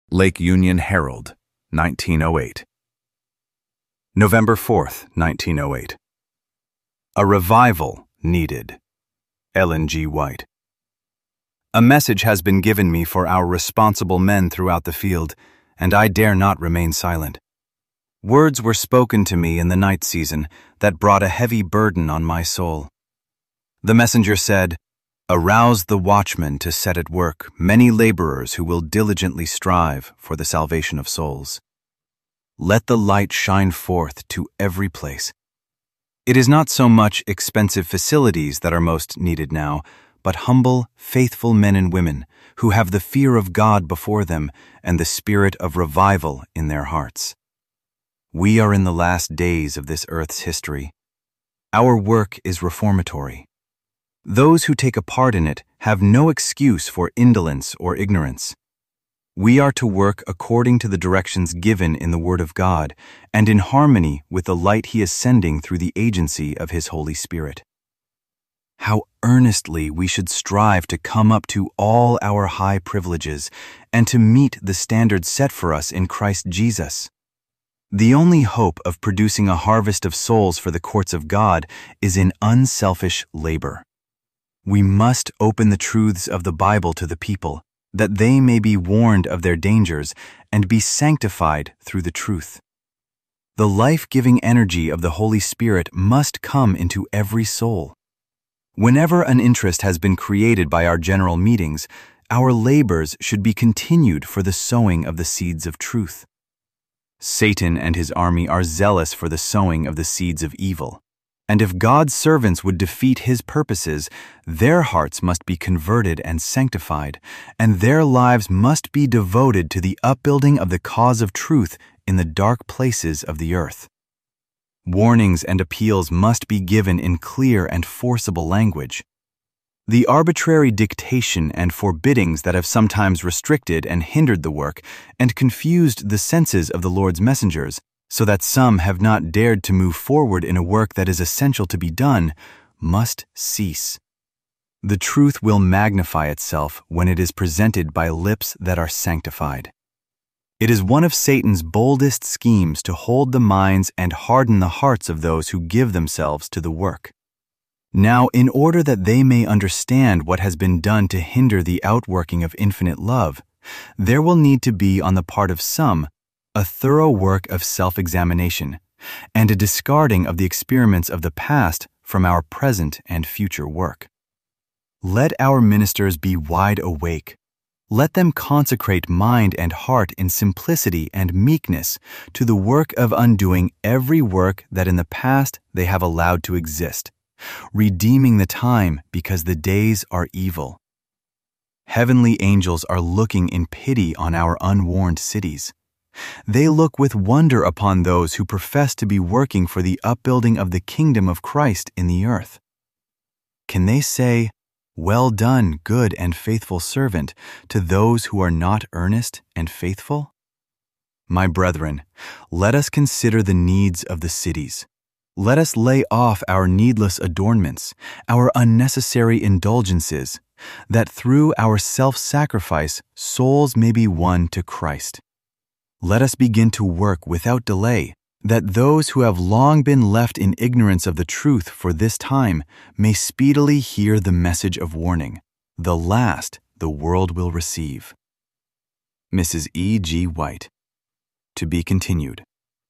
Lake Union Herald, 1908. November 4th, 1908. A revival needed. Ellen G. White. A message has been given me for our responsible men throughout the field, and I dare not remain silent. Words were spoken to me in the night season that brought a heavy burden on my soul. The messenger said, "Arouse the watchmen to set at work many laborers who will diligently strive for the salvation of souls. Let the light shine forth to every place." It is not so much expensive facilities that are most needed now, but humble, faithful men and women who have the fear of God before them and the spirit of revival in their hearts. We are in the last days of this earth's history. Our work is reformatory. Those who take a part in it have no excuse for indolence or ignorance. We are to work according to the directions given in the Word of God and in harmony with the light He is sending through the agency of His Holy Spirit. How earnestly we should strive to come up to all our high privileges and to meet the standards set for us in Christ Jesus. The only hope of producing a harvest of souls for the courts of God is in unselfish labor. We must open the truths of the Bible to the people, that they may be warned of their dangers and be sanctified through the truth. The life-giving energy of the Holy Spirit must come into every soul. Whenever an interest has been created by our general meetings, our labors should be continued for the sowing of the seeds of truth. Satan and his army are zealous for the sowing of the seeds of evil. And if God's servants would defeat His purposes, their hearts must be converted and sanctified, and their lives must be devoted to the upbuilding of the cause of truth in the dark places of the earth. Warnings and appeals must be given in clear and forcible language. The arbitrary dictation and forbiddings that have sometimes restricted and hindered the work and confused the senses of the Lord's messengers, so that some have not dared to move forward in a work that is essential to be done, must cease. The truth will magnify itself when it is presented by lips that are sanctified. It is one of Satan's boldest schemes to hold the minds and harden the hearts of those who give themselves to the work. Now, in order that they may understand what has been done to hinder the outworking of infinite love, there will need to be on the part of some a thorough work of self-examination, and a discarding of the experiments of the past from our present and future work. Let our ministers be wide awake. Let them consecrate mind and heart in simplicity and meekness to the work of undoing every work that in the past they have allowed to exist, redeeming the time because the days are evil. Heavenly angels are looking in pity on our unwarned cities. They look with wonder upon those who profess to be working for the upbuilding of the kingdom of Christ in the earth. Can they say, "Well done, good and faithful servant," to those who are not earnest and faithful? My brethren, let us consider the needs of the cities. Let us lay off our needless adornments, our unnecessary indulgences, that through our self-sacrifice souls may be won to Christ. Let us begin to work without delay, that those who have long been left in ignorance of the truth for this time may speedily hear the message of warning, the last the world will receive. Mrs. E. G. White. To be continued.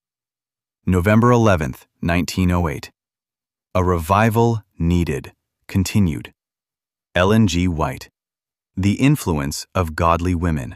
November 11th, 1908. A revival needed. Continued. Ellen G. White. The influence of godly women.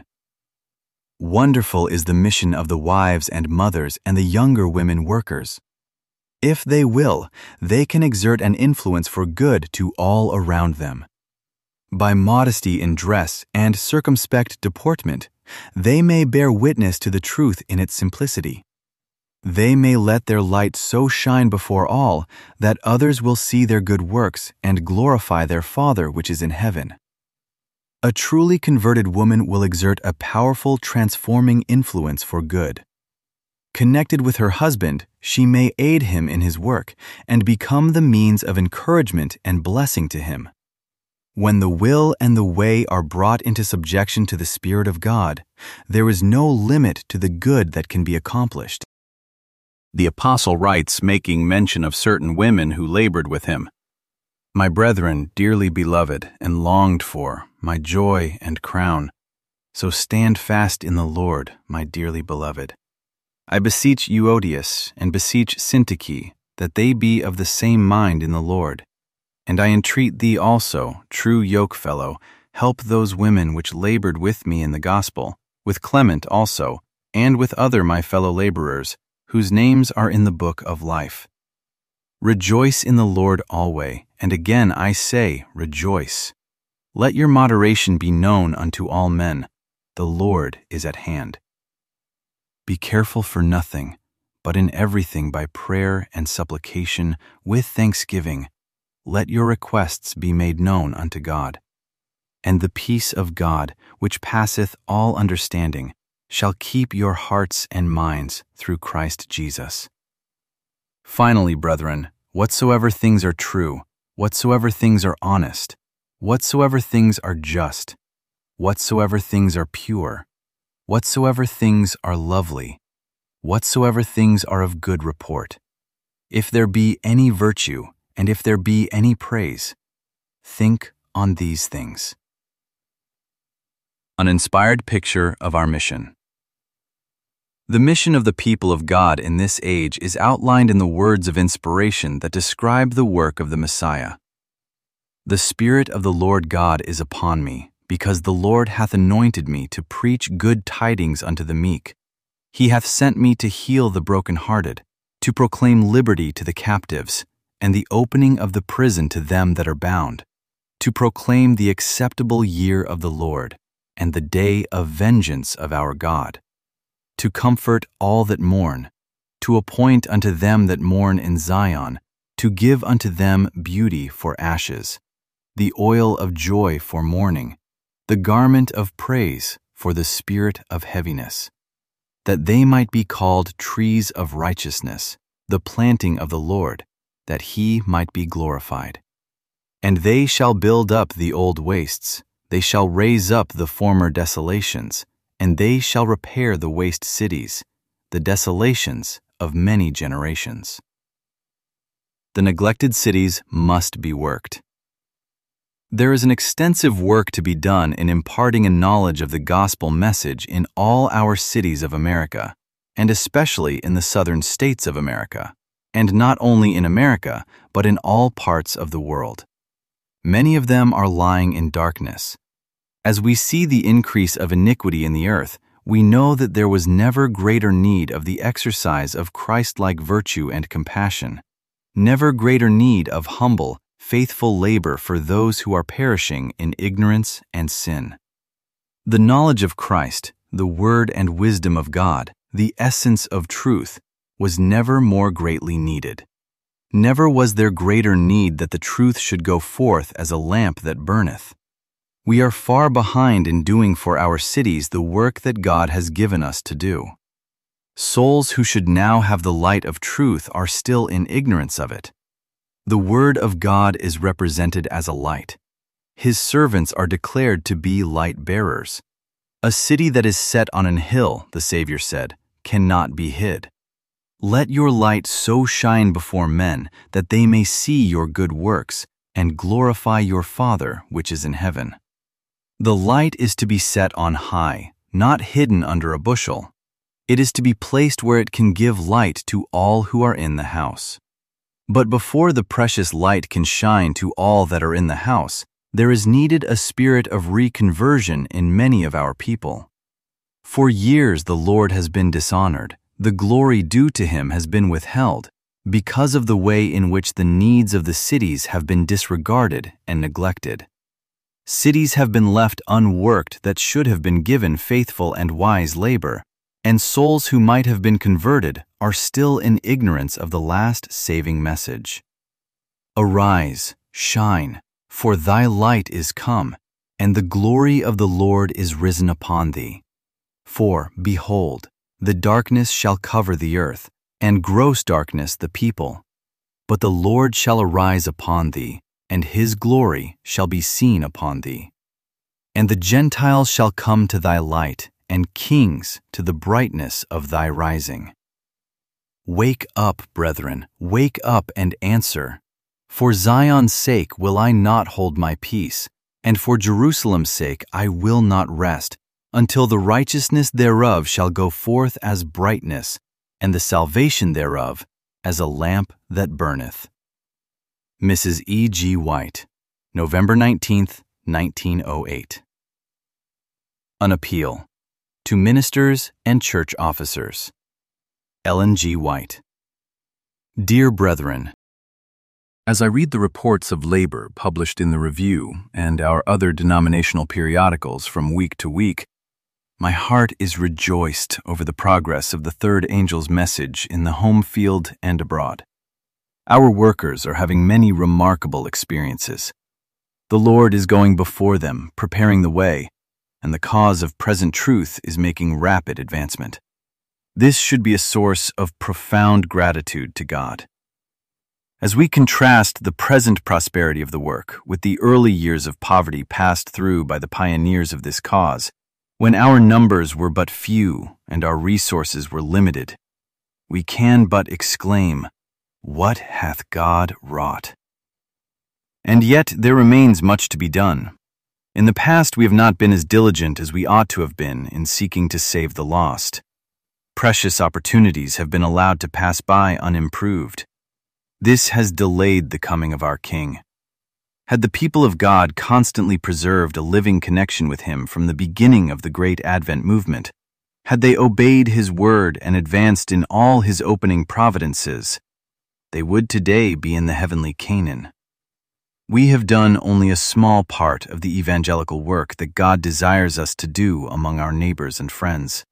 Wonderful is the mission of the wives and mothers and the younger women workers. If they will, they can exert an influence for good to all around them. By modesty in dress and circumspect deportment, they may bear witness to the truth in its simplicity. They may let their light so shine before all that others will see their good works and glorify their Father which is in heaven. A truly converted woman will exert a powerful transforming influence for good. Connected with her husband, she may aid him in his work and become the means of encouragement and blessing to him. When the will and the way are brought into subjection to the Spirit of God, there is no limit to the good that can be accomplished. The apostle writes, making mention of certain women who labored with him, "My brethren, dearly beloved and longed for, my joy and crown, so stand fast in the Lord, my dearly beloved. I beseech Euodias and beseech Syntyche that they be of the same mind in the Lord. And I entreat thee also, true yokefellow, help those women which labored with me in the gospel, with Clement also, and with other my fellow laborers, whose names are in the book of life. Rejoice in the Lord always, and again I say, rejoice. Let your moderation be known unto all men. The Lord is at hand. Be careful for nothing, but in everything by prayer and supplication with thanksgiving, let your requests be made known unto God. And the peace of God, which passeth all understanding, shall keep your hearts and minds through Christ Jesus. Finally, brethren, whatsoever things are true, whatsoever things are honest, whatsoever things are just, whatsoever things are pure, whatsoever things are lovely, whatsoever things are of good report, if there be any virtue, and if there be any praise, think on these things." An inspired picture of our mission. The mission of the people of God in this age is outlined in the words of inspiration that describe the work of the Messiah. "The Spirit of the Lord God is upon me, because the Lord hath anointed me to preach good tidings unto the meek. He hath sent me to heal the brokenhearted, to proclaim liberty to the captives, and the opening of the prison to them that are bound, to proclaim the acceptable year of the Lord, and the day of vengeance of our God, to comfort all that mourn, to appoint unto them that mourn in Zion, to give unto them beauty for ashes, the oil of joy for mourning, the garment of praise for the spirit of heaviness, that they might be called trees of righteousness, the planting of the Lord, that he might be glorified. And they shall build up the old wastes, they shall raise up the former desolations, and they shall repair the waste cities, the desolations of many generations." The neglected cities must be worked. There is an extensive work to be done in imparting a knowledge of the gospel message in all our cities of America, and especially in the southern states of America, and not only in America, but in all parts of the world. Many of them are lying in darkness. As we see the increase of iniquity in the earth, we know that there was never greater need of the exercise of Christ-like virtue and compassion, never greater need of humble, faithful labor for those who are perishing in ignorance and sin. The knowledge of Christ, the word and wisdom of God, the essence of truth, was never more greatly needed. Never was there greater need that the truth should go forth as a lamp that burneth. We are far behind in doing for our cities the work that God has given us to do. Souls who should now have the light of truth are still in ignorance of it. The Word of God is represented as a light. His servants are declared to be light bearers. A city that is set on an hill, the Savior said, cannot be hid. Let your light so shine before men that they may see your good works and glorify your Father which is in heaven. The light is to be set on high, not hidden under a bushel. It is to be placed where it can give light to all who are in the house. But before the precious light can shine to all that are in the house, there is needed a spirit of reconversion in many of our people. For years the Lord has been dishonored. The glory due to him has been withheld because of the way in which the needs of the cities have been disregarded and neglected. Cities have been left unworked that should have been given faithful and wise labor, and souls who might have been converted are still in ignorance of the last saving message. Arise, shine, for thy light is come, and the glory of the Lord is risen upon thee. For, behold, the darkness shall cover the earth, and gross darkness the people. But the Lord shall arise upon thee, and his glory shall be seen upon thee. And the Gentiles shall come to thy light, and kings to the brightness of thy rising. Wake up, brethren, wake up and answer. For Zion's sake will I not hold my peace, and for Jerusalem's sake I will not rest, until the righteousness thereof shall go forth as brightness, and the salvation thereof as a lamp that burneth. Mrs. E. G. White, November 19, 1908. An appeal to ministers and church officers. Ellen G. White. Dear brethren, as I read the reports of labor published in the Review and our other denominational periodicals from week to week, my heart is rejoiced over the progress of the third angel's message in the home field and abroad. Our workers are having many remarkable experiences. The Lord is going before them, preparing the way, and the cause of present truth is making rapid advancement. This should be a source of profound gratitude to God. As we contrast the present prosperity of the work with the early years of poverty passed through by the pioneers of this cause, when our numbers were but few and our resources were limited, we can but exclaim, "What hath God wrought?" And yet there remains much to be done. In the past, we have not been as diligent as we ought to have been in seeking to save the lost. Precious opportunities have been allowed to pass by unimproved. This has delayed the coming of our King. Had the people of God constantly preserved a living connection with Him from the beginning of the great Advent movement, had they obeyed His word and advanced in all His opening providences, they would today be in the heavenly Canaan. We have done only a small part of the evangelical work that God desires us to do among our neighbors and friends.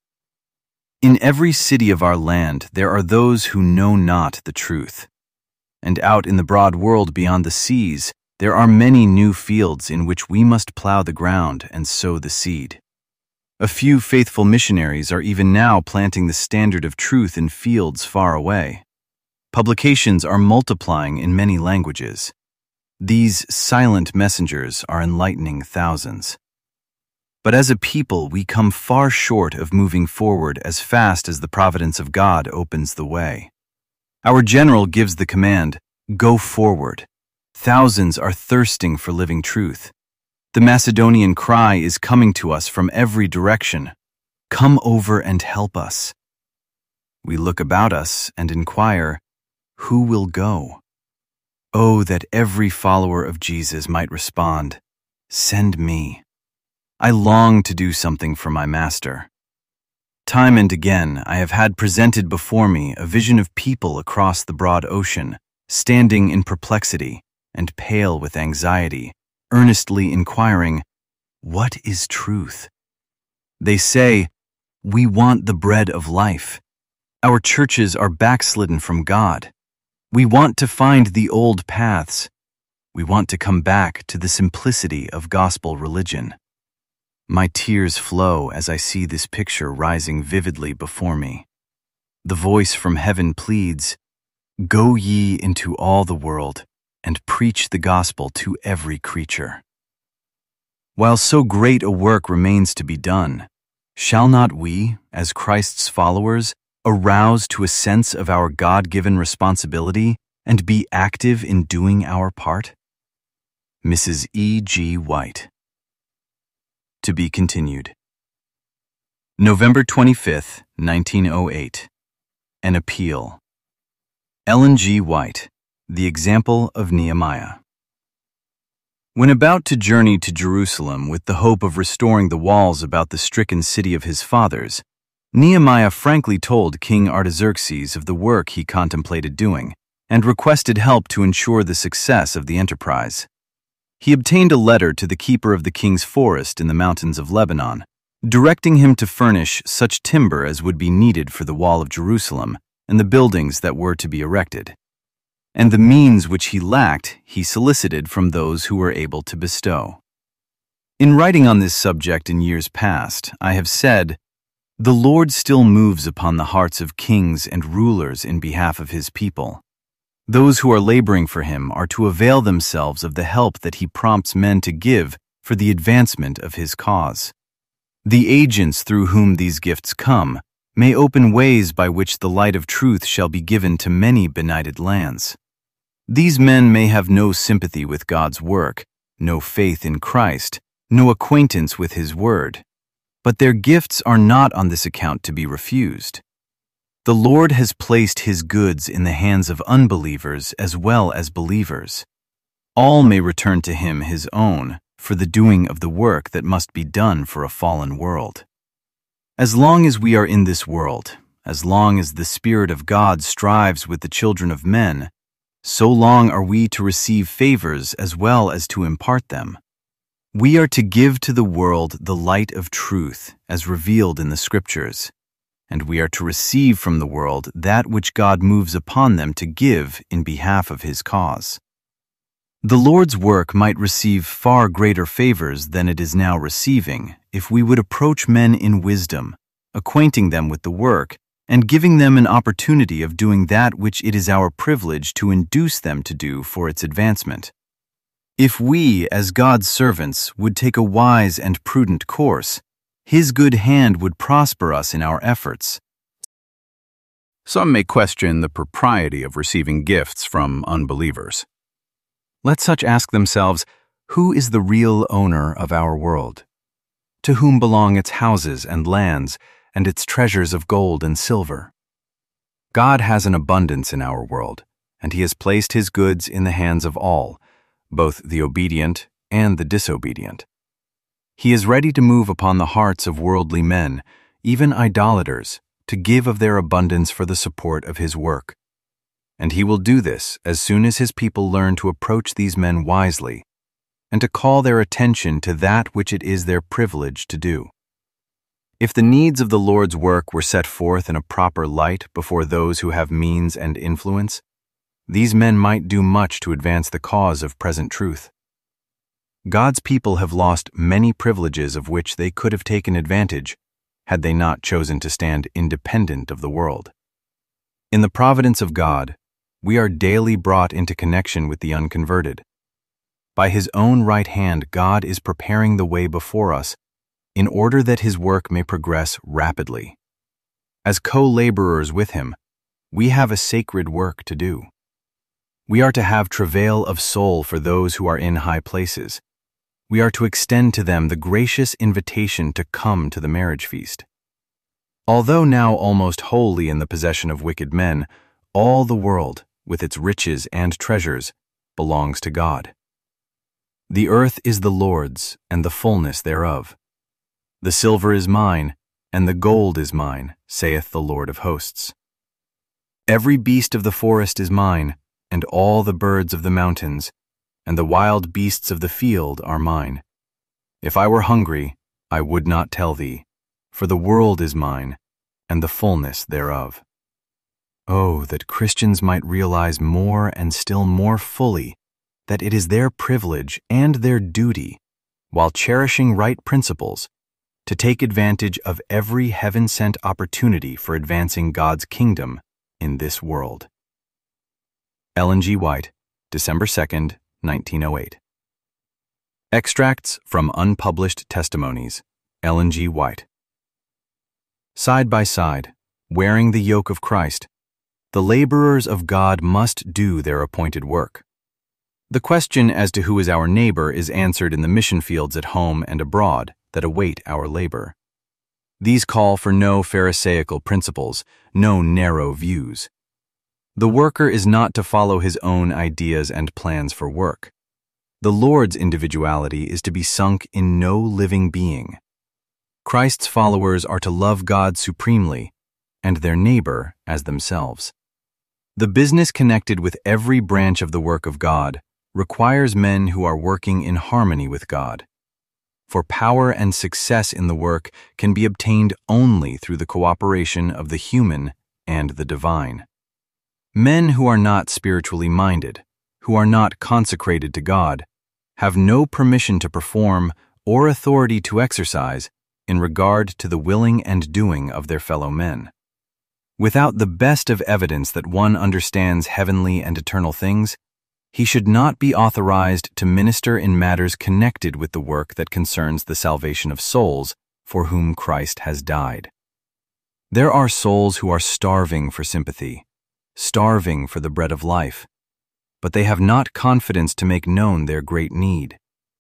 In every city of our land there are those who know not the truth. And out in the broad world beyond the seas, there are many new fields in which we must plow the ground and sow the seed. A few faithful missionaries are even now planting the standard of truth in fields far away. Publications are multiplying in many languages. These silent messengers are enlightening thousands. But as a people, we come far short of moving forward as fast as the providence of God opens the way. Our general gives the command, "Go forward." Thousands are thirsting for living truth. The Macedonian cry is coming to us from every direction. Come over and help us. We look about us and inquire, who will go? Oh, that every follower of Jesus might respond, "Send me." I long to do something for my Master. Time and again, I have had presented before me a vision of people across the broad ocean, standing in perplexity and pale with anxiety, earnestly inquiring, "What is truth?" They say, "We want the bread of life. Our churches are backslidden from God. We want to find the old paths. We want to come back to the simplicity of gospel religion." My tears flow as I see this picture rising vividly before me. The voice from heaven pleads, "Go ye into all the world, and preach the gospel to every creature." While so great a work remains to be done, shall not we, as Christ's followers, arouse to a sense of our God-given responsibility and be active in doing our part? Mrs. E. G. White. To be continued. November 25, 1908. An appeal. Ellen G. White, The Example of Nehemiah. When about to journey to Jerusalem with the hope of restoring the walls about the stricken city of his fathers, Nehemiah frankly told King Artaxerxes of the work he contemplated doing and requested help to ensure the success of the enterprise. He obtained a letter to the keeper of the king's forest in the mountains of Lebanon, directing him to furnish such timber as would be needed for the wall of Jerusalem and the buildings that were to be erected. And the means which he lacked, he solicited from those who were able to bestow. In writing on this subject in years past, I have said, "The Lord still moves upon the hearts of kings and rulers in behalf of his people. Those who are laboring for him are to avail themselves of the help that he prompts men to give for the advancement of his cause. The agents through whom these gifts come may open ways by which the light of truth shall be given to many benighted lands. These men may have no sympathy with God's work, no faith in Christ, no acquaintance with his word, but their gifts are not on this account to be refused. The Lord has placed his goods in the hands of unbelievers as well as believers. All may return to him his own for the doing of the work that must be done for a fallen world. As long as we are in this world, as long as the Spirit of God strives with the children of men, so long are we to receive favors as well as to impart them. We are to give to the world the light of truth as revealed in the Scriptures, and we are to receive from the world that which God moves upon them to give in behalf of his cause. The Lord's work might receive far greater favors than it is now receiving if we would approach men in wisdom, acquainting them with the work, and giving them an opportunity of doing that which it is our privilege to induce them to do for its advancement. If we, as God's servants, would take a wise and prudent course, his good hand would prosper us in our efforts. Some may question the propriety of receiving gifts from unbelievers. Let such ask themselves, who is the real owner of our world? To whom belong its houses and lands and its treasures of gold and silver? God has an abundance in our world, and he has placed his goods in the hands of all, both the obedient and the disobedient. He is ready to move upon the hearts of worldly men, even idolaters, to give of their abundance for the support of his work. And he will do this as soon as his people learn to approach these men wisely and to call their attention to that which it is their privilege to do. If the needs of the Lord's work were set forth in a proper light before those who have means and influence, these men might do much to advance the cause of present truth. God's people have lost many privileges of which they could have taken advantage had they not chosen to stand independent of the world. In the providence of God, we are daily brought into connection with the unconverted. By his own right hand, God is preparing the way before us in order that his work may progress rapidly. As co-laborers with him, we have a sacred work to do. We are to have travail of soul for those who are in high places. We are to extend to them the gracious invitation to come to the marriage feast. Although now almost wholly in the possession of wicked men, all the world, with its riches and treasures, belongs to God. The earth is the Lord's, and the fullness thereof. The silver is mine, and the gold is mine, saith the Lord of hosts. Every beast of the forest is mine, and all the birds of the mountains, and the wild beasts of the field are mine. If I were hungry, I would not tell thee, for the world is mine, and the fullness thereof. Oh, that Christians might realize more and still more fully that it is their privilege and their duty, while cherishing right principles, to take advantage of every heaven-sent opportunity for advancing God's kingdom in this world. Ellen G. White, December 2nd, 1908. Extracts from Unpublished Testimonies, Ellen G. White. Side by side, wearing the yoke of Christ, the laborers of God must do their appointed work. The question as to who is our neighbor is answered in the mission fields at home and abroad that await our labor. These call for no Pharisaical principles, no narrow views. The worker is not to follow his own ideas and plans for work. The Lord's individuality is to be sunk in no living being. Christ's followers are to love God supremely and their neighbor as themselves. The business connected with every branch of the work of God requires men who are working in harmony with God. For power and success in the work can be obtained only through the cooperation of the human and the divine. Men who are not spiritually minded, who are not consecrated to God, have no permission to perform or authority to exercise in regard to the willing and doing of their fellow men. Without the best of evidence that one understands heavenly and eternal things, he should not be authorized to minister in matters connected with the work that concerns the salvation of souls for whom Christ has died. There are souls who are starving for sympathy, starving for the bread of life, but they have not confidence to make known their great need.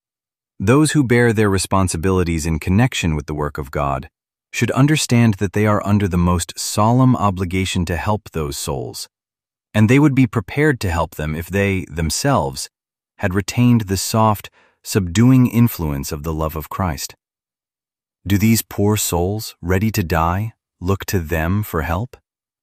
Those who bear their responsibilities in connection with the work of God should understand that they are under the most solemn obligation to help those souls, and they would be prepared to help them if they, themselves, had retained the soft, subduing influence of the love of Christ. Do these poor souls, ready to die, look to them for help?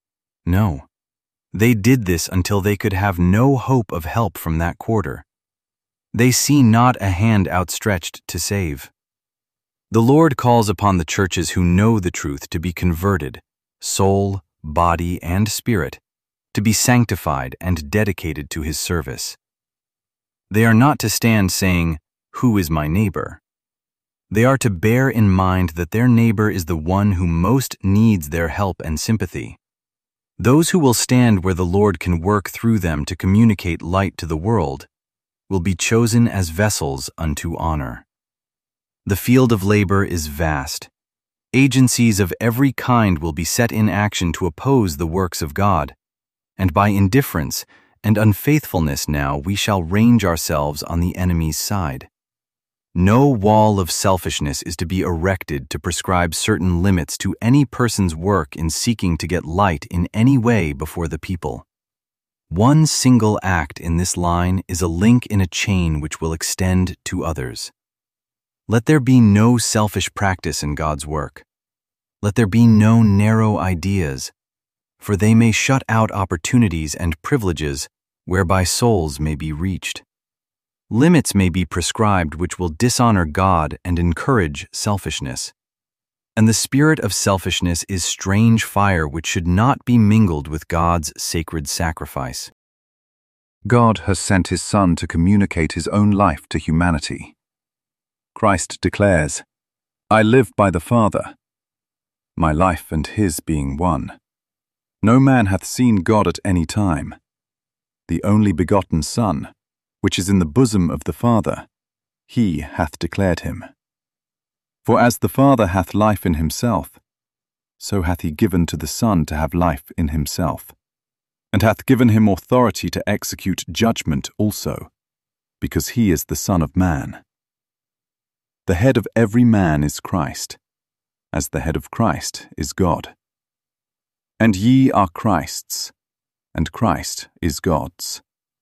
No. They did this until they could have no hope of help from that quarter. They see not a hand outstretched to save. The Lord calls upon the churches who know the truth to be converted, soul, body, and spirit, to be sanctified and dedicated to His service. They are not to stand saying, "Who is my neighbor?" They are to bear in mind that their neighbor is the one who most needs their help and sympathy. Those who will stand where the Lord can work through them to communicate light to the world will be chosen as vessels unto honor. The field of labor is vast. Agencies of every kind will be set in action to oppose the works of God, and by indifference and unfaithfulness now we shall range ourselves on the enemy's side. No wall of selfishness is to be erected to prescribe certain limits to any person's work in seeking to get light in any way before the people. One single act in this line is a link in a chain which will extend to others. Let there be no selfish practice in God's work. Let there be no narrow ideas, for they may shut out opportunities and privileges whereby souls may be reached. Limits may be prescribed which will dishonor God and encourage selfishness. And the spirit of selfishness is strange fire which should not be mingled with God's sacred sacrifice. God has sent His Son to communicate His own life to humanity. Christ declares, "I live by the Father, my life and His being one. No man hath seen God at any time. The only begotten Son, which is in the bosom of the Father, He hath declared Him. For as the Father hath life in Himself, so hath He given to the Son to have life in Himself, and hath given Him authority to execute judgment also, because He is the Son of Man. The head of every man is Christ, as the head of Christ is God. And ye are Christ's, and Christ is God's."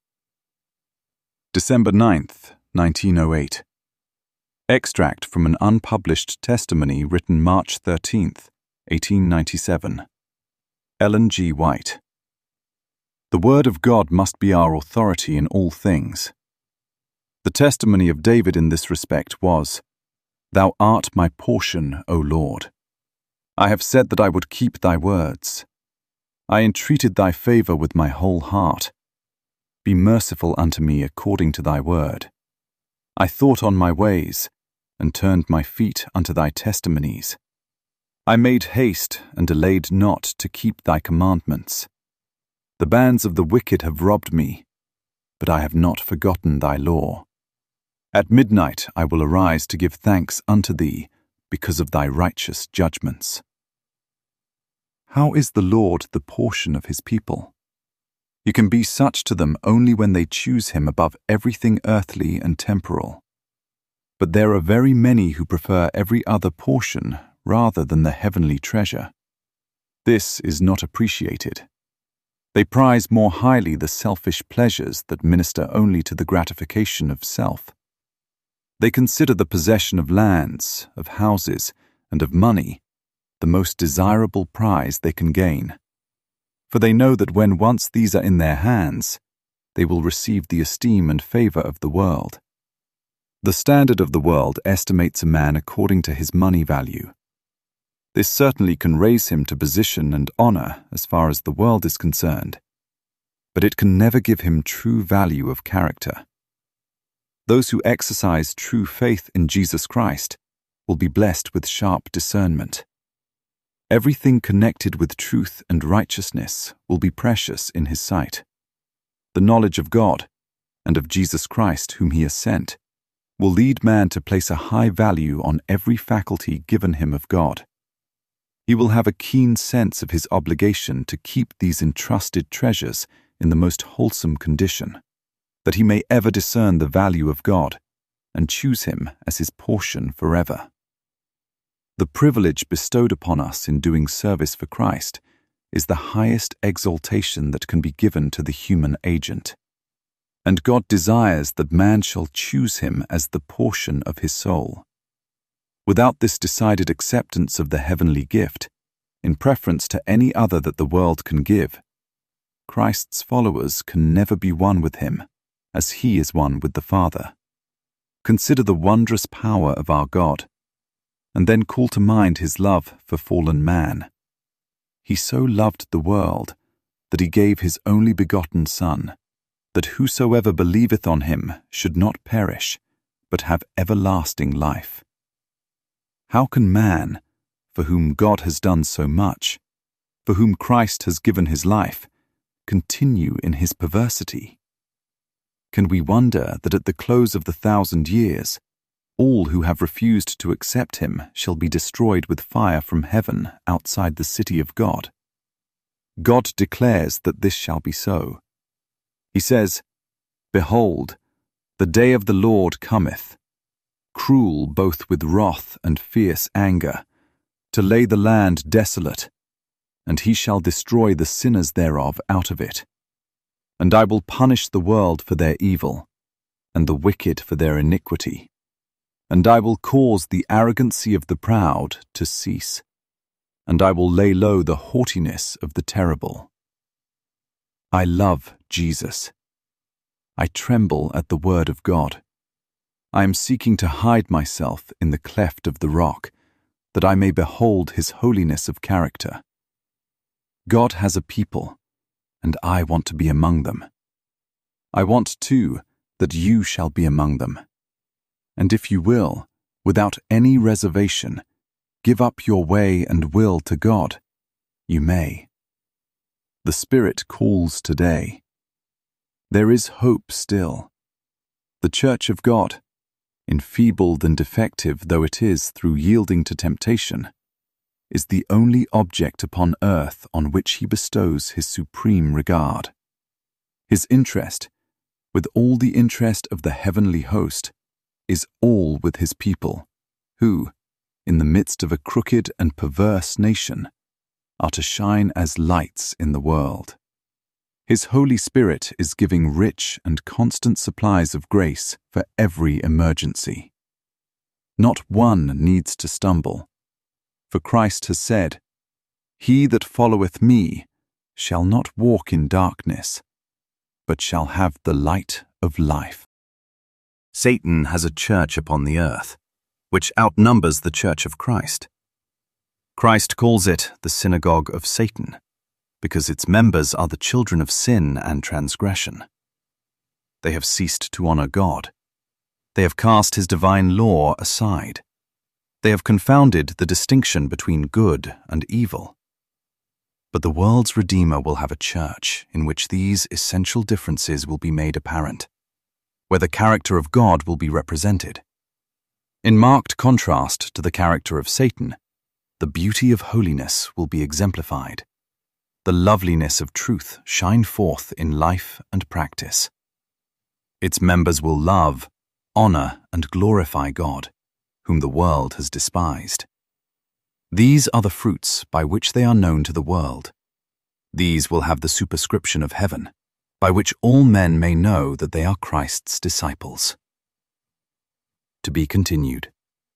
December 9th, 1908. Extract from an unpublished testimony written March 13th, 1897. Ellen G. White. The Word of God must be our authority in all things. The testimony of David in this respect was, "Thou art my portion, O Lord. I have said that I would keep thy words. I entreated thy favor with my whole heart. Be merciful unto me according to thy word. I thought on my ways, and turned my feet unto thy testimonies. I made haste and delayed not to keep thy commandments. The bands of the wicked have robbed me, but I have not forgotten thy law. At midnight I will arise to give thanks unto thee because of thy righteous judgments." How is the Lord the portion of His people? He can be such to them only when they choose Him above everything earthly and temporal. But there are very many who prefer every other portion rather than the heavenly treasure. This is not appreciated. They prize more highly the selfish pleasures that minister only to the gratification of self. They consider the possession of lands, of houses, and of money the most desirable prize they can gain, for they know that when once these are in their hands, they will receive the esteem and favor of the world. The standard of the world estimates a man according to his money value. This certainly can raise him to position and honor as far as the world is concerned, but it can never give him true value of character. Those who exercise true faith in Jesus Christ will be blessed with sharp discernment. Everything connected with truth and righteousness will be precious in his sight. The knowledge of God and of Jesus Christ, whom he has sent, will lead man to place a high value on every faculty given him of God. He will have a keen sense of his obligation to keep these entrusted treasures in the most wholesome condition, that he may ever discern the value of God and choose him as his portion forever. The privilege bestowed upon us in doing service for Christ is the highest exaltation that can be given to the human agent. And God desires that man shall choose him as the portion of his soul. Without this decided acceptance of the heavenly gift, in preference to any other that the world can give, Christ's followers can never be one with him, as he is one with the Father. Consider the wondrous power of our God, and then call to mind his love for fallen man. He so loved the world that he gave his only begotten Son, that whosoever believeth on him should not perish, but have everlasting life. How can man, for whom God has done so much, for whom Christ has given his life, continue in his perversity? Can we wonder that at the close of the 1,000 years, all who have refused to accept him shall be destroyed with fire from heaven outside the city of God? God declares that this shall be so. He says, "Behold, the day of the Lord cometh, cruel both with wrath and fierce anger, to lay the land desolate, and he shall destroy the sinners thereof out of it. And I will punish the world for their evil, and the wicked for their iniquity. And I will cause the arrogancy of the proud to cease, and I will lay low the haughtiness of the terrible." I love Jesus. I tremble at the word of God. I am seeking to hide myself in the cleft of the rock, that I may behold his holiness of character. God has a people, and I want to be among them. I want, too, that you shall be among them. And if you will, without any reservation, give up your way and will to God, you may. The Spirit calls today. There is hope still. The Church of God, enfeebled and defective though it is through yielding to temptation, is the only object upon earth on which he bestows his supreme regard. His interest, with all the interest of the heavenly host, is all with his people, who, in the midst of a crooked and perverse nation, are to shine as lights in the world. His Holy Spirit is giving rich and constant supplies of grace for every emergency. Not one needs to stumble, for Christ has said, "He that followeth me shall not walk in darkness, but shall have the light of life." Satan has a church upon the earth, which outnumbers the church of Christ. Christ calls it the synagogue of Satan, because its members are the children of sin and transgression. They have ceased to honor God. They have cast his divine law aside. They have confounded the distinction between good and evil. But the world's Redeemer will have a church in which these essential differences will be made apparent, where the character of God will be represented. In marked contrast to the character of Satan, the beauty of holiness will be exemplified. The loveliness of truth shine forth in life and practice. Its members will love, honor, and glorify God, whom the world has despised. These are the fruits by which they are known to the world. These will have the superscription of heaven, by which all men may know that they are Christ's disciples. To be continued.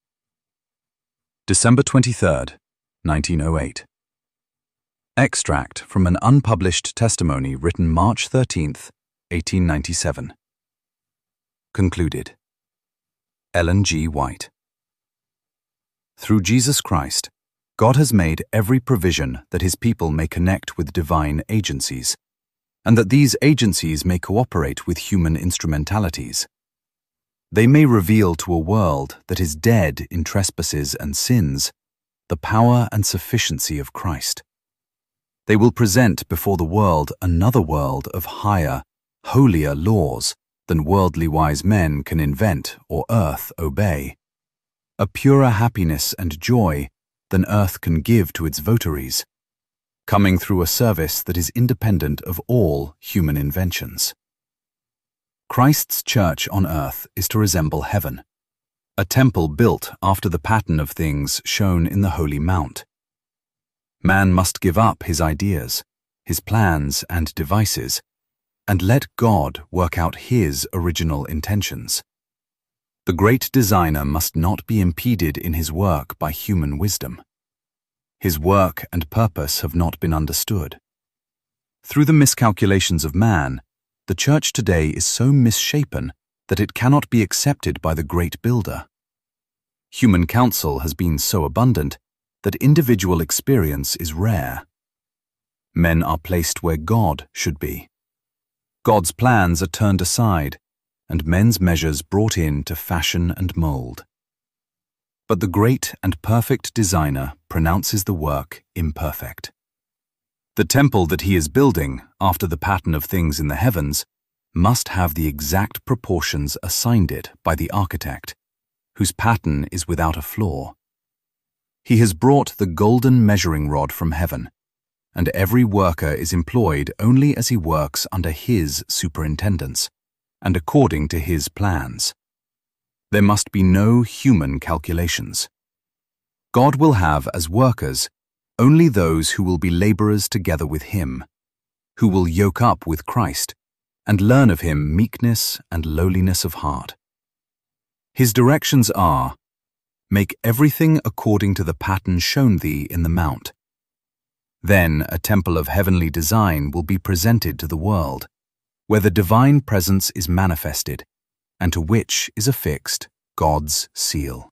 December 23rd, 1908. Extract from an unpublished testimony written March 13th, 1897. Concluded. Ellen G. White. Through Jesus Christ, God has made every provision that his people may connect with divine agencies, and that these agencies may cooperate with human instrumentalities. They may reveal to a world that is dead in trespasses and sins the power and sufficiency of Christ. They will present before the world another world of higher, holier laws than worldly wise men can invent or earth obey, a purer happiness and joy than earth can give to its votaries, coming through a service that is independent of all human inventions. Christ's church on earth is to resemble heaven, a temple built after the pattern of things shown in the Holy Mount. Man must give up his ideas, his plans and devices, and let God work out his original intentions. The great designer must not be impeded in his work by human wisdom. His work and purpose have not been understood. Through the miscalculations of man, the church today is so misshapen that it cannot be accepted by the great builder. Human counsel has been so abundant that individual experience is rare. Men are placed where God should be. God's plans are turned aside, and men's measures brought in to fashion and mold. But the great and perfect designer pronounces the work imperfect. The temple that he is building, after the pattern of things in the heavens, must have the exact proportions assigned it by the architect, whose pattern is without a flaw. He has brought the golden measuring rod from heaven, and every worker is employed only as he works under his superintendence, and according to his plans. There must be no human calculations. God will have as workers only those who will be laborers together with him, who will yoke up with Christ, and learn of him meekness and lowliness of heart. His directions are, make everything according to the pattern shown thee in the mount. Then a temple of heavenly design will be presented to the world, where the divine presence is manifested, and to which is affixed God's seal.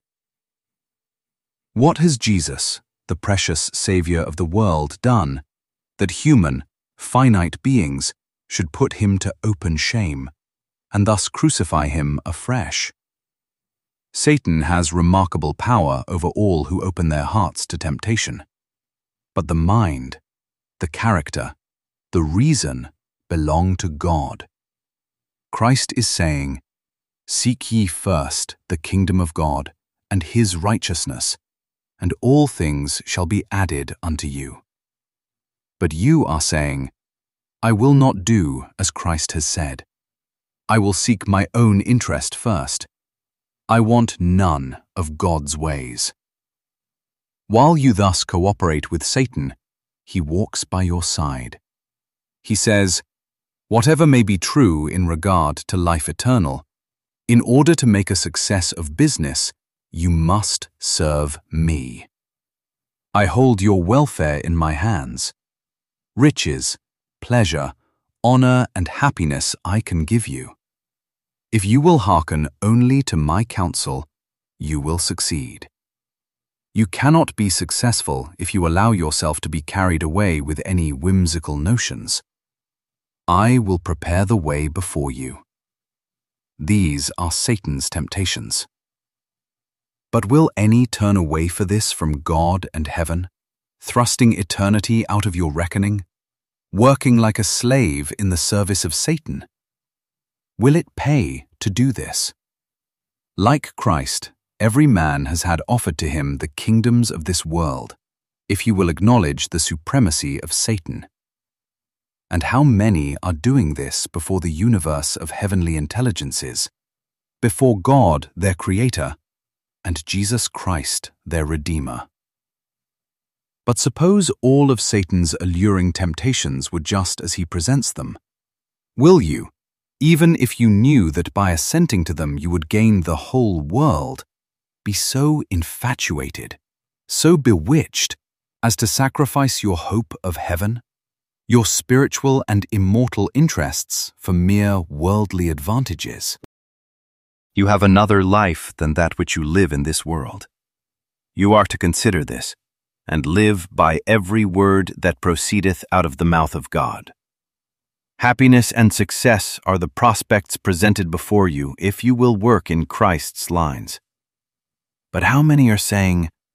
What has Jesus, the precious Saviour of the world, done, that human, finite beings should put him to open shame, and thus crucify him afresh? Satan has remarkable power over all who open their hearts to temptation. But the mind, the character, the reason belong to God. Christ is saying, seek ye first the kingdom of God and his righteousness, and all things shall be added unto you. But you are saying, I will not do as Christ has said. I will seek my own interest first. I want none of God's ways. While you thus cooperate with Satan, he walks by your side. He says, whatever may be true in regard to life eternal, in order to make a success of business, you must serve me. I hold your welfare in my hands. Riches, pleasure, honor, and happiness I can give you. If you will hearken only to my counsel, you will succeed. You cannot be successful if you allow yourself to be carried away with any whimsical notions. I will prepare the way before you. These are Satan's temptations. But will any turn away for this from God and heaven, thrusting eternity out of your reckoning, working like a slave in the service of Satan? Will it pay to do this? Like Christ, every man has had offered to him the kingdoms of this world, if you will acknowledge the supremacy of Satan. And how many are doing this before the universe of heavenly intelligences, before God, their Creator, and Jesus Christ, their Redeemer? But suppose all of Satan's alluring temptations were just as he presents them. Will you, even if you knew that by assenting to them you would gain the whole world, be so infatuated, so bewitched, as to sacrifice your hope of heaven, your spiritual and immortal interests for mere worldly advantages? You have another life than that which you live in this world. You are to consider this, and live by every word that proceedeth out of the mouth of God. Happiness and success are the prospects presented before you if you will work in Christ's lines. But how many are saying,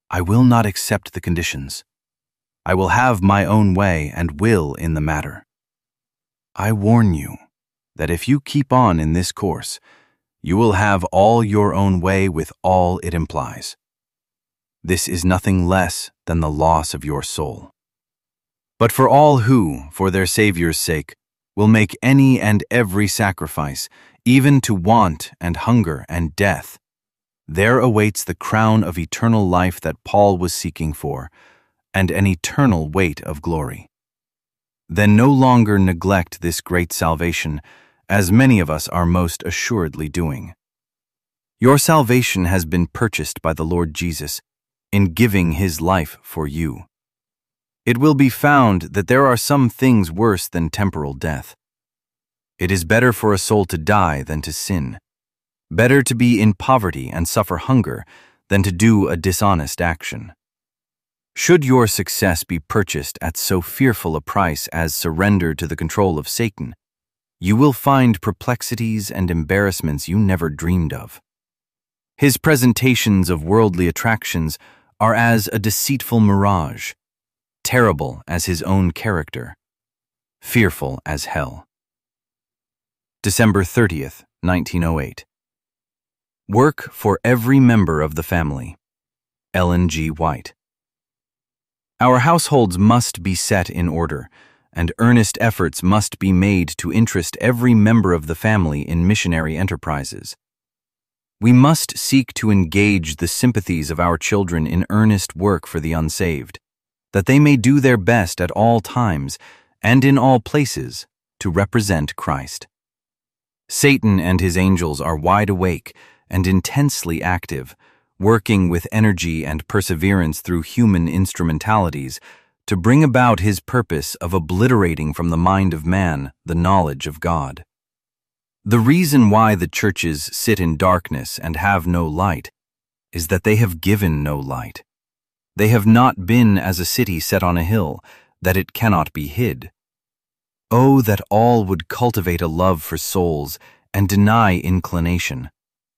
I will not accept the conditions. I will have my own way and will in the matter. I warn you that if you keep on in this course, you will have all your own way with all it implies. This is nothing less than the loss of your soul. But for all who, for their Savior's sake, will make any and every sacrifice, even to want and hunger and death, there awaits the crown of eternal life that Paul was seeking for, and an eternal weight of glory. Then no longer neglect this great salvation, as many of us are most assuredly doing. Your salvation has been purchased by the Lord Jesus in giving his life for you. It will be found that there are some things worse than temporal death. It is better for a soul to die than to sin. Better to be in poverty and suffer hunger than to do a dishonest action. Should your success be purchased at so fearful a price as surrender to the control of Satan, you will find perplexities and embarrassments you never dreamed of. His presentations of worldly attractions are as a deceitful mirage, terrible as his own character, fearful as hell. December 30th, 1908. Work for every member of the family. Ellen G. White. Our households must be set in order, and earnest efforts must be made to interest every member of the family in missionary enterprises. We must seek to engage the sympathies of our children in earnest work for the unsaved, that they may do their best at all times and in all places to represent Christ. Satan and his angels are wide awake and intensely active, working with energy and perseverance through human instrumentalities to bring about his purpose of obliterating from the mind of man the knowledge of God. The reason why the churches sit in darkness and have no light is that they have given no light. They have not been as a city set on a hill, that it cannot be hid. Oh, that all would cultivate a love for souls and deny inclination.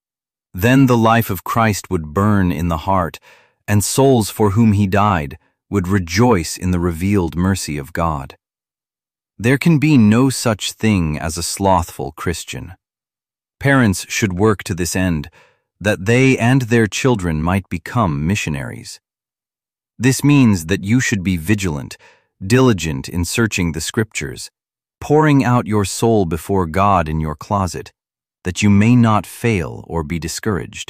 Then the life of Christ would burn in the heart, and souls for whom he died would rejoice in the revealed mercy of God. There can be no such thing as a slothful Christian. Parents should work to this end, that they and their children might become missionaries. This means that you should be vigilant, diligent in searching the Scriptures, pouring out your soul before God in your closet, that you may not fail or be discouraged.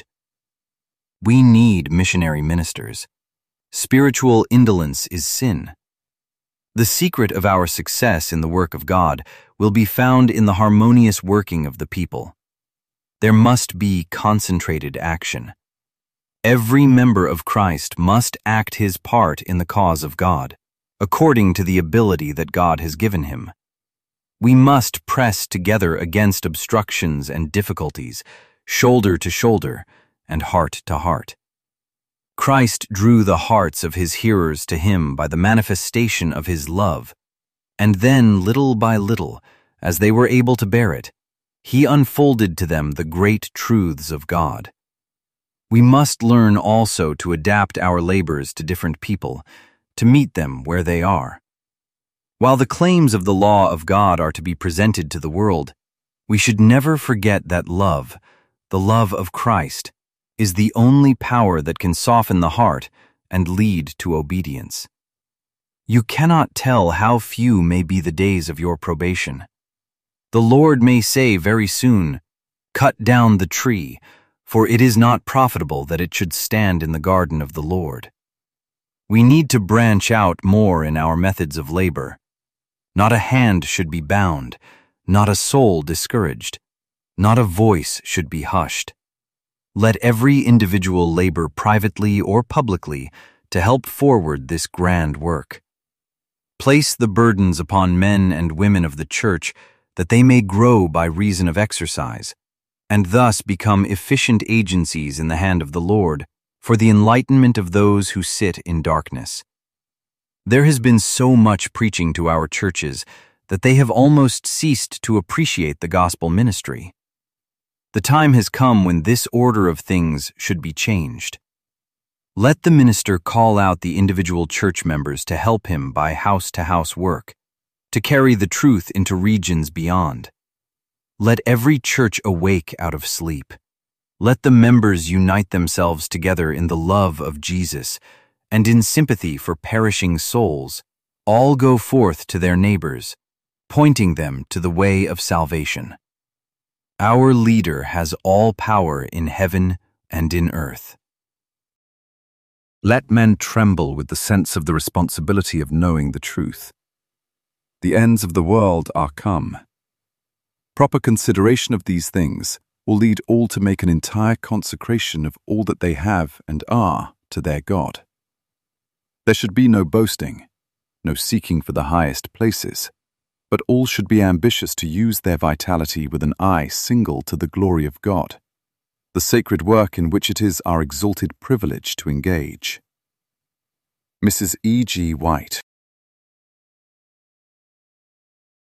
We need missionary ministers. Spiritual indolence is sin. The secret of our success in the work of God will be found in the harmonious working of the people. There must be concentrated action. Every member of Christ must act his part in the cause of God, according to the ability that God has given him. We must press together against obstructions and difficulties, shoulder to shoulder and heart to heart. Christ drew the hearts of his hearers to him by the manifestation of his love, and then, little by little, as they were able to bear it, he unfolded to them the great truths of God. We must learn also to adapt our labors to different people, to meet them where they are. While the claims of the law of God are to be presented to the world, we should never forget that love, the love of Christ, is the only power that can soften the heart and lead to obedience. You cannot tell how few may be the days of your probation. The Lord may say very soon, "Cut down the tree, for it is not profitable that it should stand in the garden of the Lord." We need to branch out more in our methods of labor. Not a hand should be bound, not a soul discouraged, not a voice should be hushed. Let every individual labor privately or publicly to help forward this grand work. Place the burdens upon men and women of the church that they may grow by reason of exercise, and thus become efficient agencies in the hand of the Lord for the enlightenment of those who sit in darkness. There has been so much preaching to our churches that they have almost ceased to appreciate the gospel ministry. The time has come when this order of things should be changed. Let the minister call out the individual church members to help him by house-to-house work, to carry the truth into regions beyond. Let every church awake out of sleep. Let the members unite themselves together in the love of Jesus and in sympathy for perishing souls. All go forth to their neighbors, pointing them to the way of salvation. Our leader has all power in heaven and in earth. Let men tremble with the sense of the responsibility of knowing the truth. The ends of the world are come. Proper consideration of these things will lead all to make an entire consecration of all that they have and are to their God. There should be no boasting, no seeking for the highest places, but all should be ambitious to use their vitality with an eye single to the glory of God, the sacred work in which it is our exalted privilege to engage. Mrs. E. G. White.